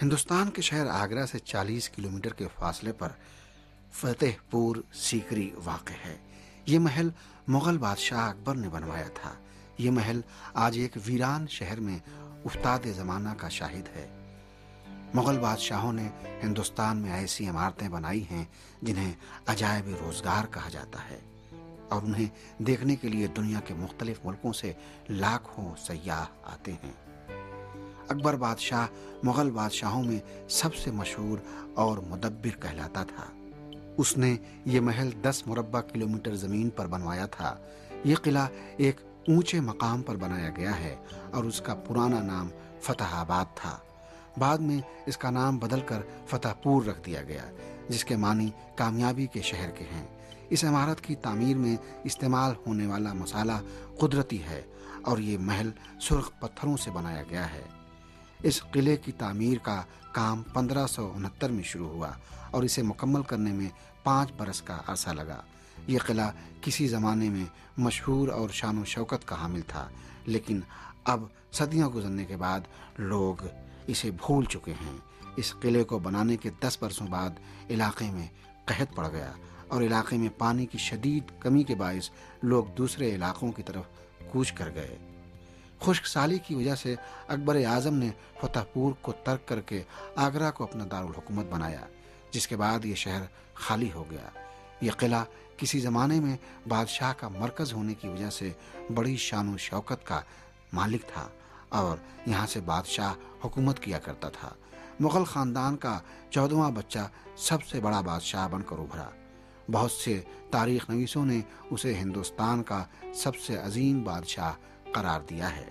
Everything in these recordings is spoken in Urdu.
ہندوستان کے شہر آگرہ سے 40 کلومیٹر کے فاصلے پر فتح پور سیکری واقع ہے۔ یہ محل مغل بادشاہ اکبر نے بنوایا تھا۔ یہ محل آج ایک ویران شہر میں افتاد زمانہ کا شاہد ہے۔ مغل بادشاہوں نے ہندوستان میں ایسی عمارتیں بنائی ہیں جنہیں عجائب روزگار کہا جاتا ہے، اور انہیں دیکھنے کے لیے دنیا کے مختلف ملکوں سے لاکھوں سیاح آتے ہیں۔ اکبر بادشاہ مغل بادشاہوں میں سب سے مشہور اور مدبر کہلاتا تھا۔ اس نے یہ محل 10 مربع کلومیٹر زمین پر بنوایا تھا۔ یہ قلعہ ایک اونچے مقام پر بنایا گیا ہے اور اس کا پرانا نام فتح آباد تھا۔ بعد میں اس کا نام بدل کر فتح پور رکھ دیا گیا، جس کے معنی کامیابی کے شہر کے ہیں۔ اس عمارت کی تعمیر میں استعمال ہونے والا مسالہ قدرتی ہے اور یہ محل سرخ پتھروں سے بنایا گیا ہے۔ اس قلعے کی تعمیر کا کام 1569 میں شروع ہوا اور اسے مکمل کرنے میں 5 برس کا عرصہ لگا۔ یہ قلعہ کسی زمانے میں مشہور اور شان و شوکت کا حامل تھا، لیکن اب صدیاں گزرنے کے بعد لوگ اسے بھول چکے ہیں۔ اس قلعے کو بنانے کے 10 برسوں بعد علاقے میں قحط پڑ گیا اور علاقے میں پانی کی شدید کمی کے باعث لوگ دوسرے علاقوں کی طرف کوچ کر گئے۔ خشک سالی کی وجہ سے اکبر اعظم نے فتح پور کو ترک کر کے آگرہ کو اپنا دارالحکومت بنایا، جس کے بعد یہ شہر خالی ہو گیا۔ یہ قلعہ کسی زمانے میں بادشاہ کا مرکز ہونے کی وجہ سے بڑی شان و شوکت کا مالک تھا اور یہاں سے بادشاہ حکومت کیا کرتا تھا۔ مغل خاندان کا 14واں بچہ سب سے بڑا بادشاہ بن کر ابھرا۔ بہت سے تاریخ نویسوں نے اسے ہندوستان کا سب سے عظیم بادشاہ قرار دیا ہے۔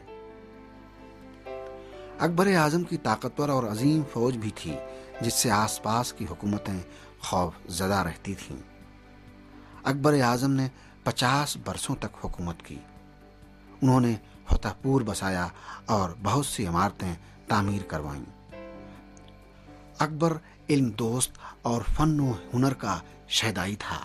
اکبر اعظم کی طاقتور اور عظیم فوج بھی تھی، جس سے آس پاس کی حکومتیں خوف زدہ رہتی تھیں۔ اکبر اعظم نے 50 برسوں تک حکومت کی۔ انہوں نے فتح پور بسایا اور بہت سی عمارتیں تعمیر کروائیں۔ اکبر علم دوست اور فن و ہنر کا شیدائی تھا۔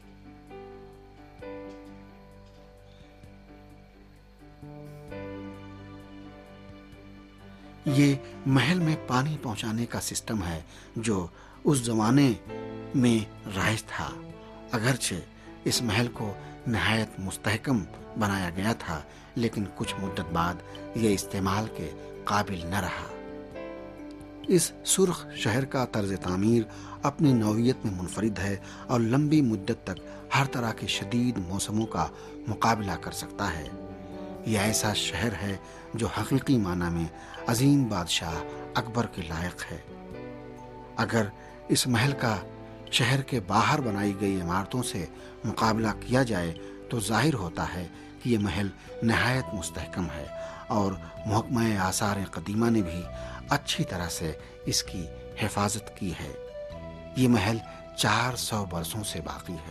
یہ محل میں پانی پہنچانے کا سسٹم ہے جو اس زمانے میں رائج تھا۔ اگرچہ اس محل کو نہایت مستحکم بنایا گیا تھا، لیکن کچھ مدت بعد یہ استعمال کے قابل نہ رہا۔ اس سرخ شہر کا طرز تعمیر اپنی نوعیت میں منفرد ہے اور لمبی مدت تک ہر طرح کے شدید موسموں کا مقابلہ کر سکتا ہے۔ یہ ایسا شہر ہے جو حقیقی معنی میں عظیم بادشاہ اکبر کے لائق ہے۔ اگر اس محل کا شہر کے باہر بنائی گئی عمارتوں سے مقابلہ کیا جائے تو ظاہر ہوتا ہے کہ یہ محل نہایت مستحکم ہے، اور محکمہ آثار قدیمہ نے بھی اچھی طرح سے اس کی حفاظت کی ہے۔ یہ محل 400 برسوں سے باقی ہے۔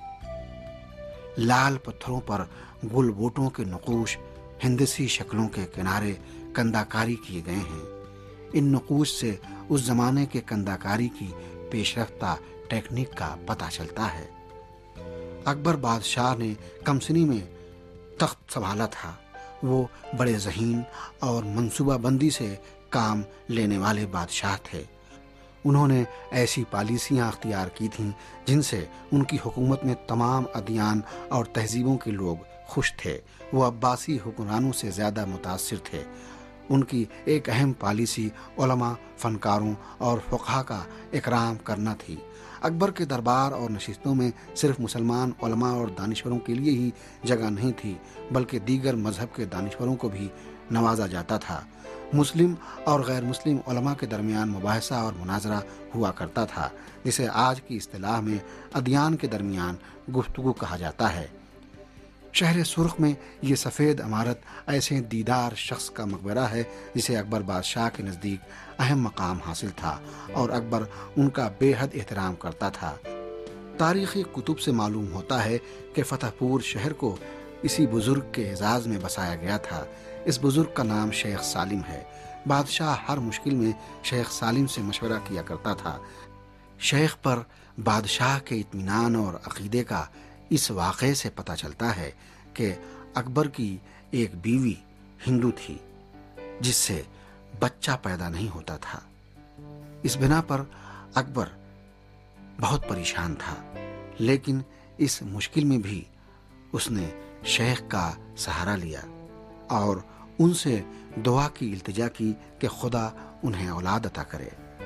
لال پتھروں پر گل بوٹوں کے نقوش، ہندسی شکلوں کے کنارے کنداکاری کیے گئے ہیں۔ ان نقوش سے اس زمانے کے کنداکاری کی پیش رفتہ ٹیکنیک کا پتہ چلتا ہے۔ اکبر بادشاہ نے کمسنی میں تخت سنبھالا تھا۔ وہ بڑے ذہین اور منصوبہ بندی سے کام لینے والے بادشاہ تھے۔ انہوں نے ایسی پالیسیاں اختیار کی تھیں جن سے ان کی حکومت میں تمام ادیان اور تہذیبوں کے لوگ خوش تھے۔ وہ عباسی حکمرانوں سے زیادہ متاثر تھے۔ ان کی ایک اہم پالیسی علماء، فنکاروں اور فقہا کا اکرام کرنا تھی۔ اکبر کے دربار اور نشستوں میں صرف مسلمان علماء اور دانشوروں کے لیے ہی جگہ نہیں تھی، بلکہ دیگر مذہب کے دانشوروں کو بھی نوازا جاتا تھا۔ مسلم اور غیر مسلم علماء کے درمیان مباحثہ اور مناظرہ ہوا کرتا تھا، جسے آج کی اصطلاح میں ادیان کے درمیان گفتگو کہا جاتا ہے۔ شہر سرخ میں یہ سفید عمارت ایسے دیدار شخص کا مقبرہ ہے جسے اکبر بادشاہ کے نزدیک اہم مقام حاصل تھا اور اکبر ان کا بے حد احترام کرتا تھا۔ تاریخی کتب سے معلوم ہوتا ہے کہ فتح پور شہر کو اسی بزرگ کے اعزاز میں بسایا گیا تھا۔ اس بزرگ کا نام شیخ سالم ہے۔ بادشاہ ہر مشکل میں شیخ سالم سے مشورہ کیا کرتا تھا۔ شیخ پر بادشاہ کے اطمینان اور عقیدے کا اس واقعے سے پتہ چلتا ہے کہ اکبر کی ایک بیوی ہندو تھی جس سے بچہ پیدا نہیں ہوتا تھا۔ اس بنا پر اکبر بہت پریشان تھا، لیکن اس مشکل میں بھی اس نے شیخ کا سہارا لیا اور ان سے دعا کی التجا کی کہ خدا انہیں اولاد عطا کرے۔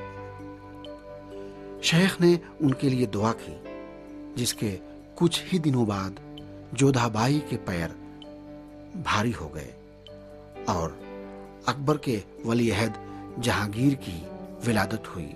شیخ نے ان کے لیے دعا کی، جس کے کچھ ہی دنوں بعد جودھا بائی کے پیر بھاری ہو گئے اور اکبر کے ولی عہد جہانگیر کی ولادت ہوئی۔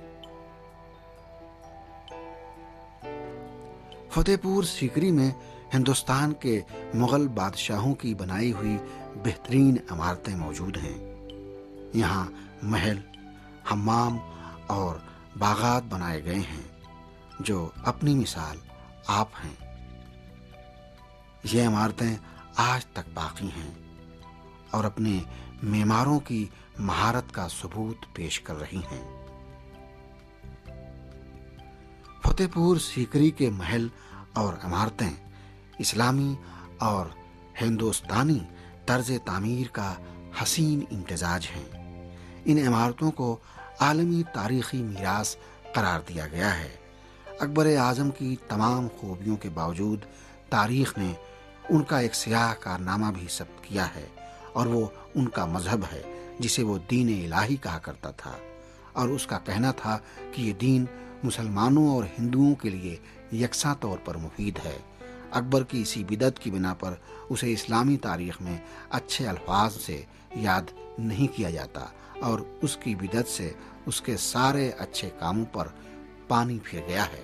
فتح پور سیکری میں ہندوستان کے مغل بادشاہوں کی بنائی ہوئی بہترین عمارتیں موجود ہیں۔ یہاں محل، حمام اور باغات بنائے گئے ہیں جو اپنی مثال آپ ہیں۔ یہ عمارتیں آج تک باقی ہیں اور اپنے معماروں کی مہارت کا ثبوت پیش کر رہی ہیں۔ فتح پور سیکری کے محل اور عمارتیں اسلامی اور ہندوستانی طرز تعمیر کا حسین امتزاج ہیں۔ ان عمارتوں کو عالمی تاریخی میراث قرار دیا گیا ہے۔ اکبر اعظم کی تمام خوبیوں کے باوجود تاریخ نے ان کا ایک سیاہ کارنامہ بھی ثبت کیا ہے، اور وہ ان کا مذہب ہے جسے وہ دین الہی کہا کرتا تھا، اور اس کا کہنا تھا کہ یہ دین مسلمانوں اور ہندوؤں کے لیے یکساں طور پر مفید ہے۔ اکبر کی اسی بدعت کی بنا پر اسے اسلامی تاریخ میں اچھے الفاظ سے یاد نہیں کیا جاتا، اور اس کی بدعت سے اس کے سارے اچھے کاموں پر پانی پھر گیا ہے۔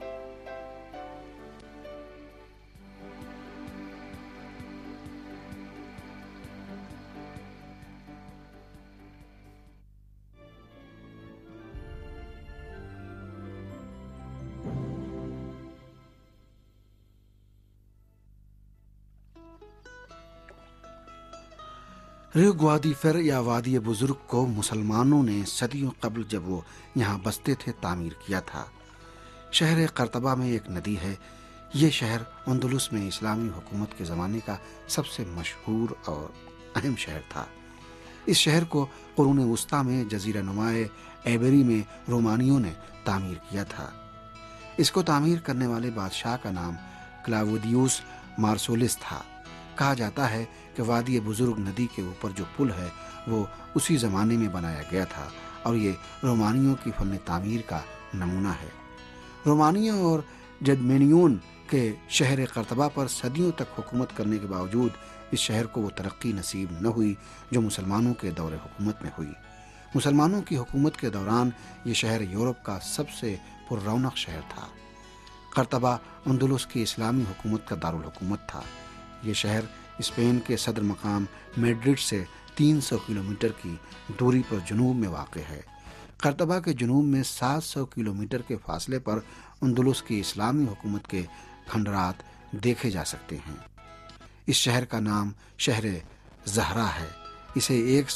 ریو گوادیفر یا وادی بزرگ کو مسلمانوں نے صدیوں قبل جب وہ یہاں بستے تھے تعمیر کیا تھا۔ شہر قرطبہ میں ایک ندی ہے۔ یہ شہر اندلس میں اسلامی حکومت کے زمانے کا سب سے مشہور اور اہم شہر تھا۔ اس شہر کو قرون وسطیٰ میں جزیرہ نما ایبری میں رومانیوں نے تعمیر کیا تھا۔ اس کو تعمیر کرنے والے بادشاہ کا نام کلاودیوس مارسولس تھا۔ کہا جاتا ہے کہ وادی بزرگ ندی کے اوپر جو پل ہے وہ اسی زمانے میں بنایا گیا تھا، اور یہ رومانیوں کی فن تعمیر کا نمونہ ہے۔ رومانیوں اور جرمینیون کے شہر قرطبہ پر صدیوں تک حکومت کرنے کے باوجود اس شہر کو وہ ترقی نصیب نہ ہوئی جو مسلمانوں کے دور حکومت میں ہوئی۔ مسلمانوں کی حکومت کے دوران یہ شہر یورپ کا سب سے پر رونق شہر تھا۔ قرطبہ اندلس کی اسلامی حکومت کا دارالحکومت تھا۔ یہ شہر اسپین کے صدر مقام میڈرڈ سے 300 کلومیٹر کی دوری پر جنوب میں واقع ہے۔ قرطبہ کے جنوب میں 700 کلومیٹر کے فاصلے پر اندلس کی اسلامی حکومت کے کھنڈرات دیکھے جا سکتے ہیں۔ اس شہر کا نام شہر زہرا ہے۔ اسے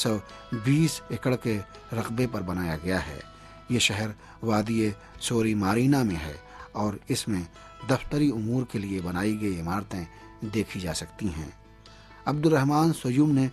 120 ایکڑ کے رقبے پر بنایا گیا ہے۔ یہ شہر وادی سوری مارینا میں ہے، اور اس میں دفتری امور کے لیے بنائی گئی عمارتیں دیکھی جا سکتی ہیں۔ عبد الرحمن سیوم نے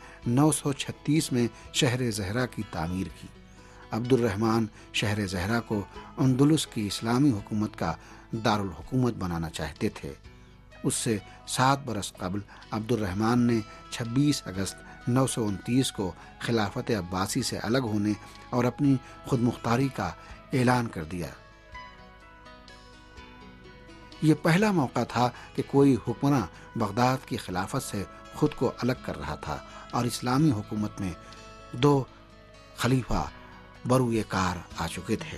936 میں شہر زہرا کی تعمیر کی۔ عبد الرحمن شہر زہرا کو اندلس کی اسلامی حکومت کا دارالحکومت بنانا چاہتے تھے۔ اس سے 7 برس قبل عبد الرحمن نے 26 اگست 929 کو خلافت عباسی سے الگ ہونے اور اپنی خود مختاری کا اعلان کر دیا۔ یہ پہلا موقع تھا کہ کوئی حکمراں بغداد کی خلافت سے خود کو الگ کر رہا تھا، اور اسلامی حکومت میں 2 خلیفہ بروئے کار آ چکے تھے۔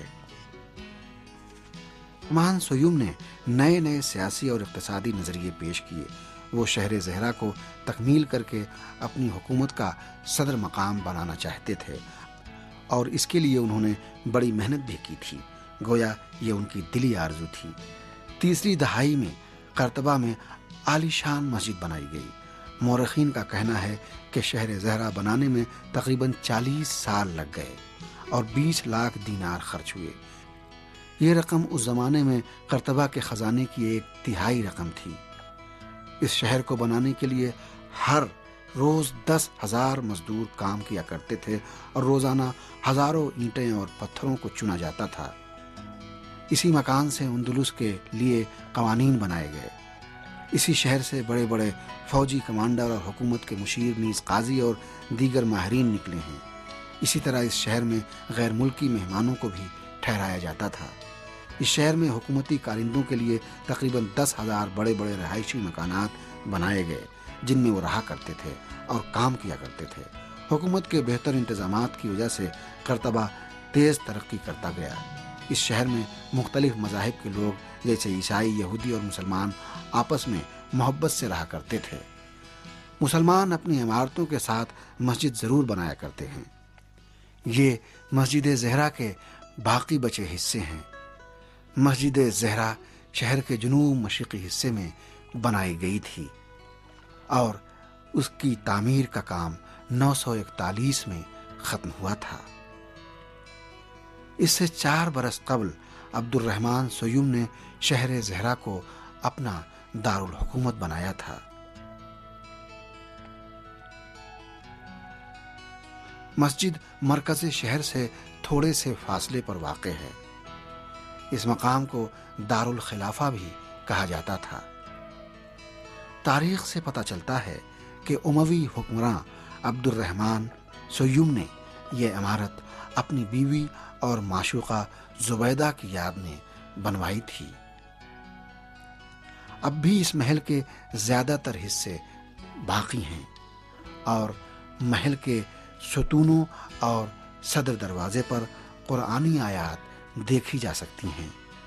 مان سیوم نے نئے نئے سیاسی اور اقتصادی نظریے پیش کیے۔ وہ شہر زہرا کو تکمیل کر کے اپنی حکومت کا صدر مقام بنانا چاہتے تھے، اور اس کے لیے انہوں نے بڑی محنت بھی کی تھی، گویا یہ ان کی دلی آرزو تھی۔ 3 دہائی میں قرطبہ میں عالیشان مسجد بنائی گئی۔ مورخین کا کہنا ہے کہ شہر زہرا بنانے میں تقریباً 40 سال لگ گئے اور 20 لاکھ دینار خرچ ہوئے۔ یہ رقم اس زمانے میں قرطبہ کے خزانے کی 1/3 رقم تھی۔ اس شہر کو بنانے کے لیے ہر روز 10,000 مزدور کام کیا کرتے تھے اور روزانہ ہزاروں اینٹیں اور پتھروں کو چنا جاتا تھا۔ اسی مکان سے اندلس کے لیے قوانین بنائے گئے۔ اسی شہر سے بڑے بڑے فوجی کمانڈر اور حکومت کے مشیر نیز قاضی اور دیگر ماہرین نکلے ہیں۔ اسی طرح اس شہر میں غیر ملکی مہمانوں کو بھی ٹھہرایا جاتا تھا۔ اس شہر میں حکومتی کارندوں کے لیے تقریباً 10,000 بڑے بڑے رہائشی مکانات بنائے گئے جن میں وہ رہا کرتے تھے اور کام کیا کرتے تھے۔ حکومت کے بہتر انتظامات کی وجہ سے قرطبہ تیز ترقی کرتا گیا۔ اس شہر میں مختلف مذاہب کے لوگ جیسے عیسائی، یہودی اور مسلمان آپس میں محبت سے رہا کرتے تھے۔ مسلمان اپنی عمارتوں کے ساتھ مسجد ضرور بنایا کرتے ہیں۔ یہ مسجد زہرا کے باقی بچے حصے ہیں۔ مسجد زہرا شہر کے جنوب مشرقی حصے میں بنائی گئی تھی اور اس کی تعمیر کا کام 941 میں ختم ہوا تھا۔ اس سے 4 برس قبل عبد الرحمن سیوم نے شہر زہرا کو اپنا دارالحکومت بنایا تھا۔ مسجد مرکز شہر سے تھوڑے سے فاصلے پر واقع ہے۔ اس مقام کو دارالخلافہ بھی کہا جاتا تھا۔ تاریخ سے پتہ چلتا ہے کہ اموی حکمراں عبد الرحمن سیوم نے یہ عمارت اپنی بیوی اور معشوقہ زبیدہ کی یاد میں بنوائی تھی۔ اب بھی اس محل کے زیادہ تر حصے باقی ہیں اور محل کے ستونوں اور صدر دروازے پر قرآنی آیات دیکھی جا سکتی ہیں۔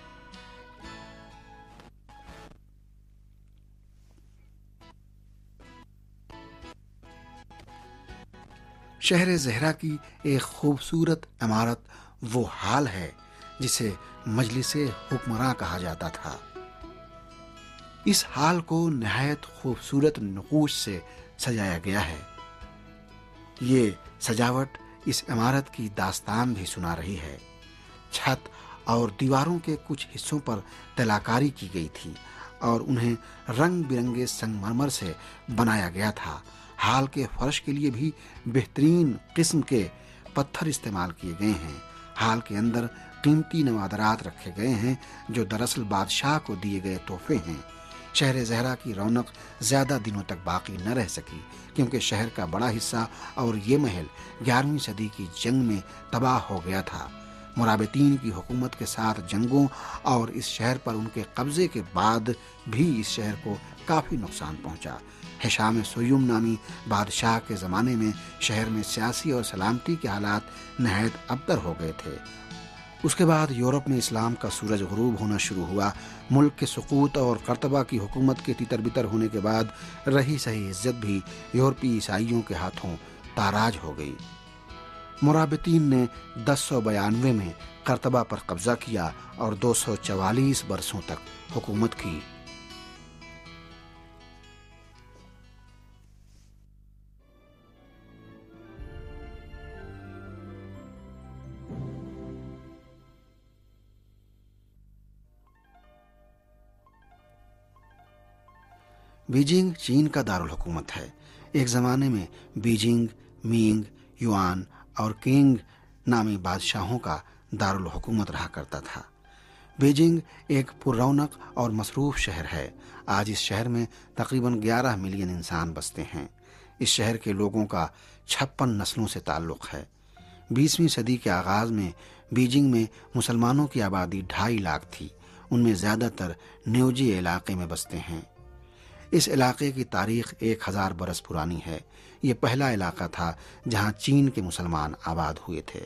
شہر زہرا کی ایک خوبصورت عمارت وہ ہال ہے جسے مجلس حکمراں کہا جاتا تھا۔ اس ہال کو نہایت خوبصورت نقوش سے سجایا گیا ہے۔ یہ سجاوٹ اس عمارت کی داستان بھی سنا رہی ہے۔ چھت اور دیواروں کے کچھ حصوں پر طلاکاری کی گئی تھی اور انہیں رنگ برنگے سنگ مرمر سے بنایا گیا تھا۔ ہال کے فرش کے لیے بھی بہترین قسم کے پتھر استعمال کیے گئے ہیں۔ ہال کے اندر قیمتی نوادرات رکھے گئے ہیں جو دراصل بادشاہ کو دیے گئے تحفے ہیں۔ شہر زہرا کی رونق زیادہ دنوں تک باقی نہ رہ سکی کیونکہ شہر کا بڑا حصہ اور یہ محل 11ویں صدی کی جنگ میں تباہ ہو گیا تھا۔ مرابطین کی حکومت کے ساتھ جنگوں اور اس شہر پر ان کے قبضے کے بعد بھی اس شہر کو کافی نقصان پہنچا۔ ہشام سیوم نامی بادشاہ کے زمانے میں شہر میں سیاسی اور سلامتی کے حالات نہایت ابتر ہو گئے تھے۔ اس کے بعد یورپ میں اسلام کا سورج غروب ہونا شروع ہوا۔ ملک کے سقوط اور قرطبہ کی حکومت کے تیتر بتر ہونے کے بعد رہی سہی عزت بھی یورپی عیسائیوں کے ہاتھوں تاراج ہو گئی۔ مرابطین نے 1092 میں قرطبہ پر قبضہ کیا اور 244 برسوں تک حکومت کی۔ بیجنگ چین کا دارالحکومت ہے۔ ایک زمانے میں بیجنگ مینگ، یوان اور کینگ نامی بادشاہوں کا دارالحکومت رہا کرتا تھا۔ بیجنگ ایک پر رونق اور مصروف شہر ہے۔ آج اس شہر میں تقریباً 11 ملین انسان بستے ہیں۔ اس شہر کے لوگوں کا 56 نسلوں سے تعلق ہے۔ 20ویں صدی کے آغاز میں بیجنگ میں مسلمانوں کی آبادی 2.5 لاکھ تھی۔ ان میں زیادہ تر نیوجی علاقے میں بستے ہیں۔ اس علاقے کی تاریخ 1000 برس پرانی ہے۔ یہ پہلا علاقہ تھا جہاں چین کے مسلمان آباد ہوئے تھے۔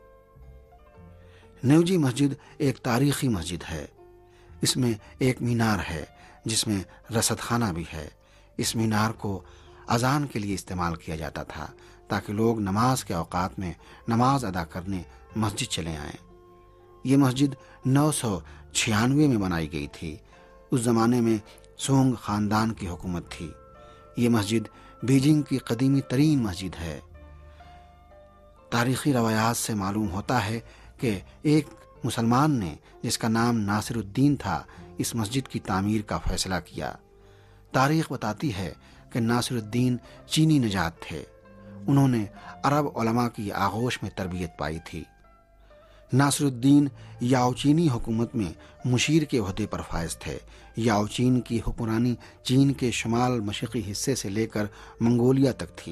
نیوجی مسجد ایک تاریخی مسجد ہے۔ اس میں ایک مینار ہے جس میں رصد خانہ بھی ہے۔ اس مینار کو اذان کے لیے استعمال کیا جاتا تھا تاکہ لوگ نماز کے اوقات میں نماز ادا کرنے مسجد چلے آئیں۔ یہ مسجد 996 میں بنائی گئی تھی۔ اس زمانے میں سونگ خاندان کی حکومت تھی۔ یہ مسجد بیجنگ کی قدیمی ترین مسجد ہے۔ تاریخی روایات سے معلوم ہوتا ہے کہ ایک مسلمان نے جس کا نام ناصر الدین تھا اس مسجد کی تعمیر کا فیصلہ کیا۔ تاریخ بتاتی ہے کہ ناصر الدین چینی نژاد تھے۔ انہوں نے عرب علماء کی آغوش میں تربیت پائی تھی۔ ناصر الدین یاؤچینی حکومت میں مشیر کے عہدے پر فائز تھے۔ یاؤچین کی حکمرانی چین کے شمال مشرقی حصے سے لے کر منگولیا تک تھی۔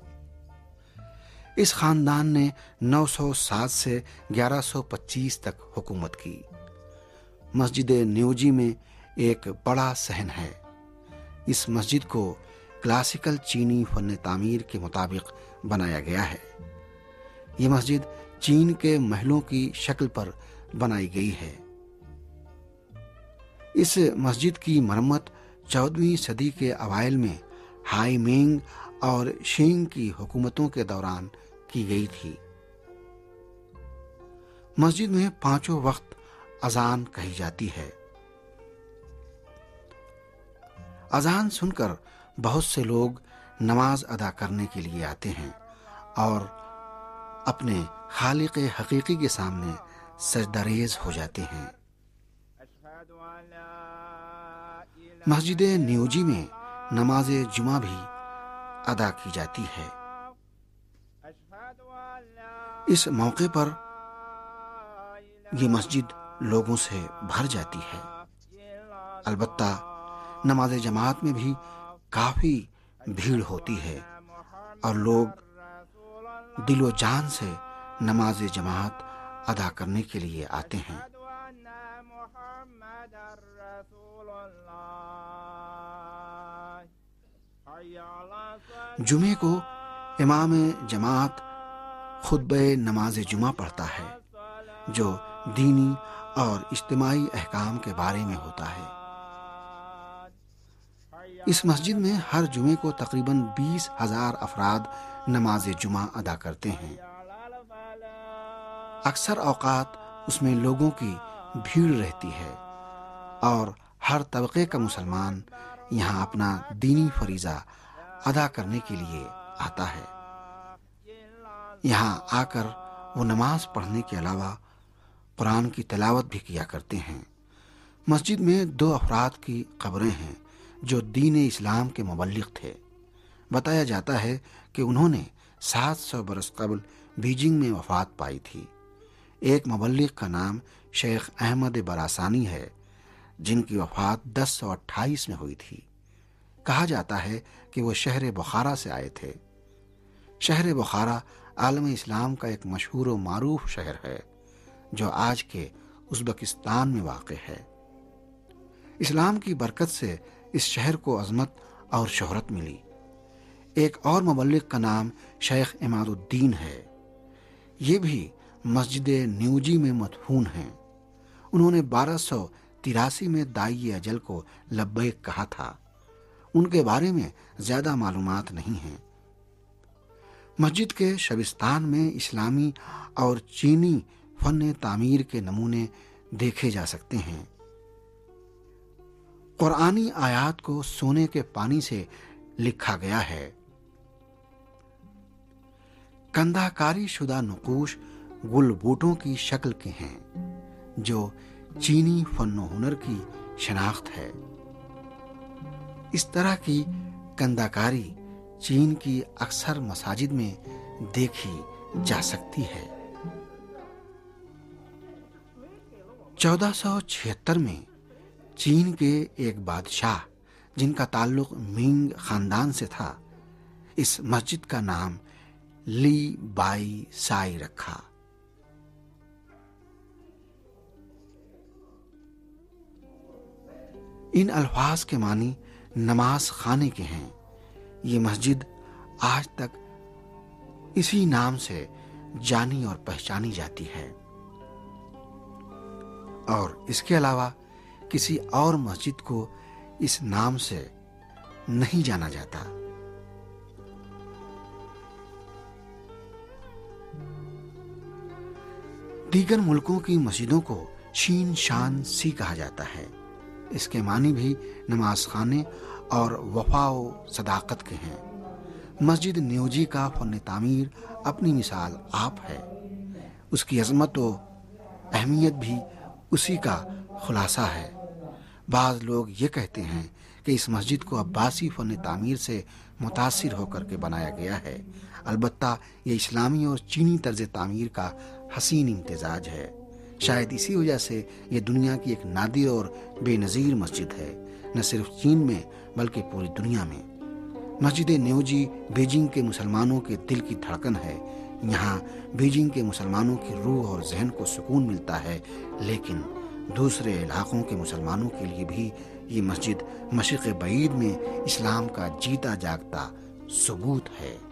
اس خاندان نے 907 سے 1125 تک حکومت کی۔ مسجد نیوجی میں ایک بڑا صحن ہے۔ اس مسجد کو کلاسیکل چینی فن تعمیر کے مطابق بنایا گیا ہے۔ یہ مسجد چین کے محلوں کی شکل پر بنائی گئی ہے۔ اس مسجد کی مرمت 14ویں صدی کے اوائل میں ہائی مینگ اور شینگ کی حکومتوں کے دوران کی گئی تھی۔ مسجد میں 5 وقت اذان کہی جاتی ہے۔ اذان سن کر بہت سے لوگ نماز ادا کرنے کے لیے آتے ہیں اور اپنے خالق حقیقی کے سامنے سجدہ ریز ہو جاتے ہیں۔ مسجد نیوجی میں نماز جمعہ بھی ادا کی جاتی ہے۔ اس موقع پر یہ مسجد لوگوں سے بھر جاتی ہے۔ البتہ نماز جماعت میں بھی کافی بھیڑ ہوتی ہے اور لوگ دل و جان سے نماز جماعت ادا کرنے کے لیے آتے ہیں۔ جمعے کو امام جماعت خطبہ نماز جمعہ پڑھتا ہے جو دینی اور اجتماعی احکام کے بارے میں ہوتا ہے۔ اس مسجد میں ہر جمعے کو تقریباً 20,000 افراد نماز جمعہ ادا کرتے ہیں۔ اکثر اوقات اس میں لوگوں کی بھیڑ رہتی ہے اور ہر طبقے کا مسلمان یہاں اپنا دینی فریضہ ادا کرنے کے لیے آتا ہے۔ یہاں آ کر وہ نماز پڑھنے کے علاوہ قرآن کی تلاوت بھی کیا کرتے ہیں۔ مسجد میں 2 افراد کی قبریں ہیں جو دین اسلام کے مبلغ تھے۔ بتایا جاتا ہے کہ انہوں نے 700 برس قبل بیجنگ میں وفات پائی تھی۔ ایک مبلغ کا نام شیخ احمد براسانی ہے جن کی وفات 1028 میں ہوئی تھی۔ کہا جاتا ہے کہ وہ شہر بخارا سے آئے تھے۔ شہر بخارا عالم اسلام کا ایک مشہور و معروف شہر ہے جو آج کے ازبکستان میں واقع ہے۔ اسلام کی برکت سے اس شہر کو عظمت اور شہرت ملی۔ ایک اور مبلغ کا نام شیخ عماد الدین ہے۔ یہ بھی مسجد نیوجی میں مدفون ہیں۔ انہوں نے 1283 میں داعی اجل کو لبیک کہا تھا۔ ان کے بارے میں زیادہ معلومات نہیں ہیں۔ مسجد کے شبستان میں اسلامی اور چینی فن تعمیر کے نمونے دیکھے جا سکتے ہیں۔ قرآنی آیات کو سونے کے پانی سے لکھا گیا ہے۔ کندہ کاری شدہ نقوش گل بوٹوں کی شکل کے ہیں جو چینی فن و ہنر کی شناخت ہے۔ اس طرح کی کندہ کاری چین کی اکثر مساجد میں دیکھی جا سکتی ہے۔ 1476 میں چین کے ایک بادشاہ جن کا تعلق مینگ خاندان سے تھا اس مسجد کا نام لی بائی سائی رکھا۔ ان الفاظ کے معنی نماز خانے کے ہیں۔ یہ مسجد آج تک اسی نام سے جانی اور پہچانی جاتی ہے اور اس کے علاوہ کسی اور مسجد کو اس نام سے نہیں جانا جاتا۔ دیگر ملکوں کی مسجدوں کو شین شان سی کہا جاتا ہے۔ اس کے معنی بھی نماز خانے اور وفا و صداقت کے ہیں۔ مسجد نیوجی کا فن تعمیر اپنی مثال آپ ہے۔ اس کی عظمت و اہمیت بھی اسی کا خلاصہ ہے۔ بعض لوگ یہ کہتے ہیں کہ اس مسجد کو عباسی فن تعمیر سے متاثر ہو کر کے بنایا گیا ہے۔ البتہ یہ اسلامی اور چینی طرز تعمیر کا حسین امتزاج ہے۔ شاید اسی وجہ سے یہ دنیا کی ایک نادر اور بے نظیر مسجد ہے، نہ صرف چین میں بلکہ پوری دنیا میں۔ مسجد نیوجی بیجنگ کے مسلمانوں کے دل کی دھڑکن ہے۔ یہاں بیجنگ کے مسلمانوں کی روح اور ذہن کو سکون ملتا ہے، لیکن دوسرے علاقوں کے مسلمانوں کے لیے بھی یہ مسجد مشرق بعید میں اسلام کا جیتا جاگتا ثبوت ہے۔